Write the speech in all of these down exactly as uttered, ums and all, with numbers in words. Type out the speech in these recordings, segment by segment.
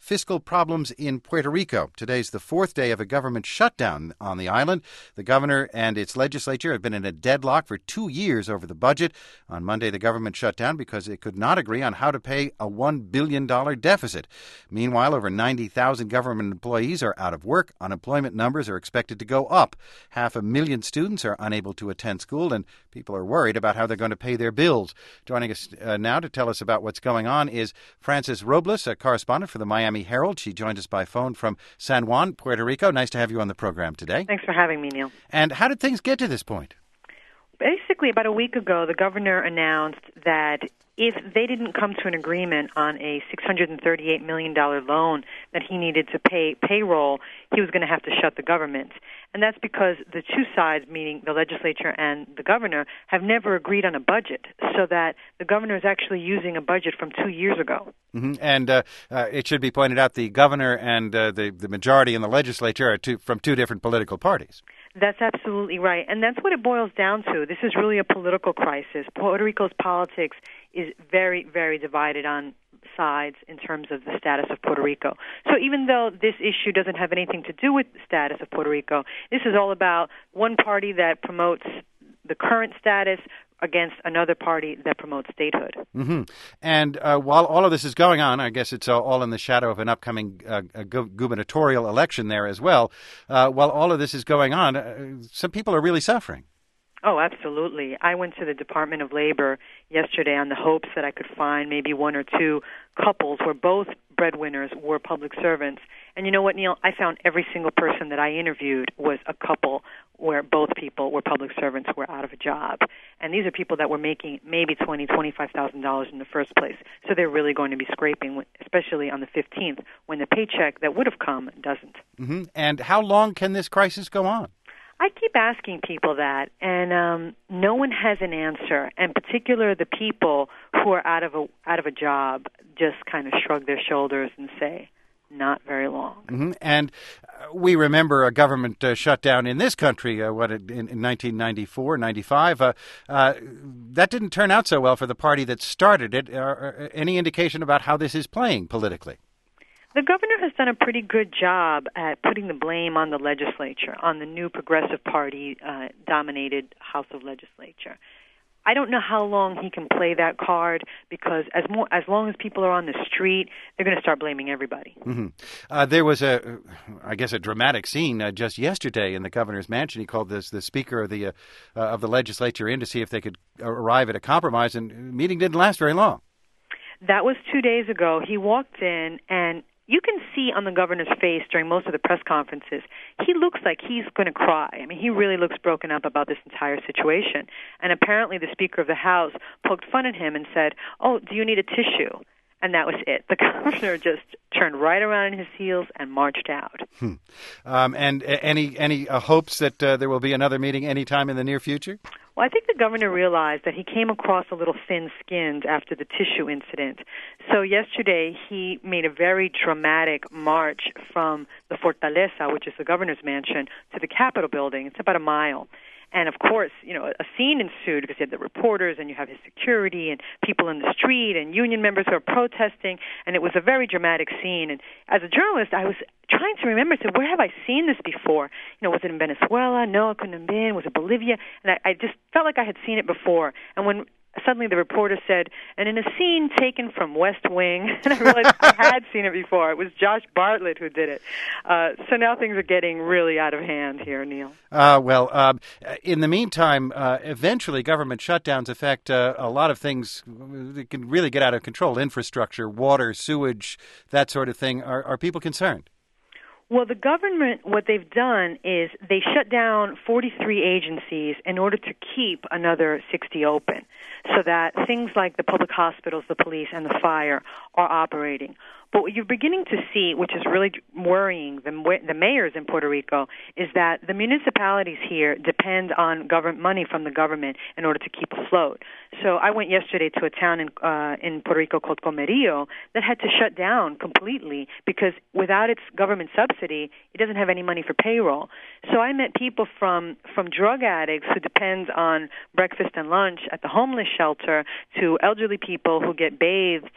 fiscal problems in Puerto Rico. Today's the fourth day of a government shutdown on the island. The governor and its legislature have been in a deadlock for two years over the budget. On Monday, the government shut down because it could not agree on how to pay a one billion dollars deficit. Meanwhile, over ninety thousand government employees are out of work. Unemployment numbers are expected to go up. Half a million students are unable to attend school, and people are worried about how they're going to pay their bills. Joining us uh, now to tell us about what's going on is Frances Robles, a correspondent for the Miami Herald. She joined us by phone from San Juan, Puerto Rico. Nice to have you on the program today. Thanks for having me, Neil. And how did things get to this point? Basically, about a week ago, the governor announced that if they didn't come to an agreement on a six hundred thirty-eight million dollars loan that he needed to pay payroll, he was going to have to shut the government. And that's because the two sides, meaning the legislature and the governor, have never agreed on a budget, so that the governor is actually using a budget from two years ago. Mm-hmm. And uh, uh, it should be pointed out the governor and uh, the, the majority in the legislature are two, from two different political parties. That's absolutely right. And that's what it boils down to. This is really a political crisis. Puerto Rico's politics is very, very divided on sides in terms of the status of Puerto Rico. So even though this issue doesn't have anything to do with the status of Puerto Rico, this is all about one party that promotes the current status against another party that promotes statehood. Mm-hmm. And uh, while all of this is going on, I guess it's uh, all in the shadow of an upcoming uh, gu- gubernatorial election there as well. Uh, while all of this is going on, uh, some people are really suffering. Oh, absolutely. I went to the Department of Labor yesterday on the hopes that I could find maybe one or two couples where both breadwinners were public servants. And you know what, Neil? I found every single person that I interviewed was a couple where both people were public servants who were out of a job. And these are people that were making maybe twenty thousand dollars, twenty-five thousand dollars in the first place. So they're really going to be scraping, especially on the fifteenth, when the paycheck that would have come doesn't. Mm-hmm. And how long can this crisis go on? I keep asking people that, and um, no one has an answer. In particular, the people who are out of a out of a job just kind of shrug their shoulders and say, not very long. Mm-hmm. And uh, we remember a government uh, shutdown in this country, uh, what in, in nineteen ninety-four, ninety-five. Uh, uh, that didn't turn out so well for the party that started it. Uh, uh, any indication about how this is playing politically? The governor has done a pretty good job at putting the blame on the legislature, on the new Progressive Party-dominated uh, House of Legislature. I don't know how long he can play that card because as more, as long as people are on the street, they're going to start blaming everybody. Mm-hmm. Uh, there was a, I guess, a dramatic scene uh, just yesterday in the governor's mansion. He called this the speaker of the uh, uh, of the legislature in to see if they could arrive at a compromise, and the meeting didn't last very long. That was two days ago. He walked in and you can see on the governor's face during most of the press conferences, he looks like he's going to cry. I mean, he really looks broken up about this entire situation. And apparently the Speaker of the House poked fun at him and said, oh, do you need a tissue? And that was it. The governor just turned right around in his heels and marched out. Hmm. Um, and uh, any any uh, hopes that uh, there will be another meeting anytime in the near future? Well, I think the governor realized that he came across a little thin-skinned after the tissue incident. So yesterday he made a very dramatic march from the Fortaleza, which is the governor's mansion, to the Capitol building. It's about a mile. And, of course, you know, a scene ensued because you had the reporters and you have his security and people in the street and union members who are protesting, and it was a very dramatic scene. And as a journalist, I was trying to remember, I said, where have I seen this before? You know, was it in Venezuela? No, it couldn't have been. Was it Bolivia? And I, I just felt like I had seen it before. And when suddenly the reporter said, and in a scene taken from West Wing, and I realized I had seen it before. It was Josh Bartlett who did it. Uh, so now things are getting really out of hand here, Neil. Uh, well, uh, in the meantime, uh, eventually government shutdowns affect uh, a lot of things that can really get out of control. Infrastructure, water, sewage, that sort of thing. Are, are people concerned? Well, the government, what they've done is they shut down forty-three agencies in order to keep another sixty open so that things like the public hospitals, the police, and the fire are operating. But what you're beginning to see, which is really worrying the, the mayors in Puerto Rico, is that the municipalities here depend on government money from the government in order to keep afloat. So I went yesterday to a town in uh, in Puerto Rico called Comerío that had to shut down completely because without its government subsidy, it doesn't have any money for payroll. So I met people from, from drug addicts who depend on breakfast and lunch at the homeless shelter to elderly people who get bathed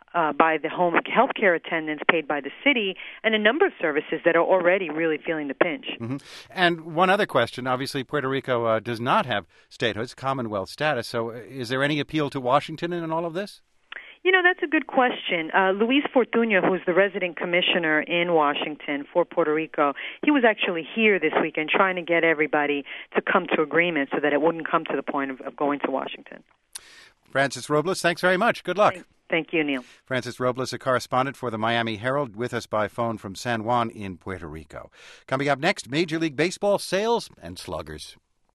uh, by the home health care attendants paid by the city, and a number of services that are already really feeling the pinch. Mm-hmm. And one other question. Obviously, Puerto Rico uh, does not have statehood, it's Commonwealth status. So is there any appeal to Washington in all of this? You know, that's a good question. Uh, Luis Fortuño, who's the resident commissioner in Washington for Puerto Rico, he was actually here this weekend trying to get everybody to come to agreement so that it wouldn't come to the point of, of going to Washington. Frances Robles, thanks very much. Good luck. Thank, thank you, Neil. Frances Robles, a correspondent for the Miami Herald, with us by phone from San Juan in Puerto Rico. Coming up next, Major League Baseball sales and sluggers.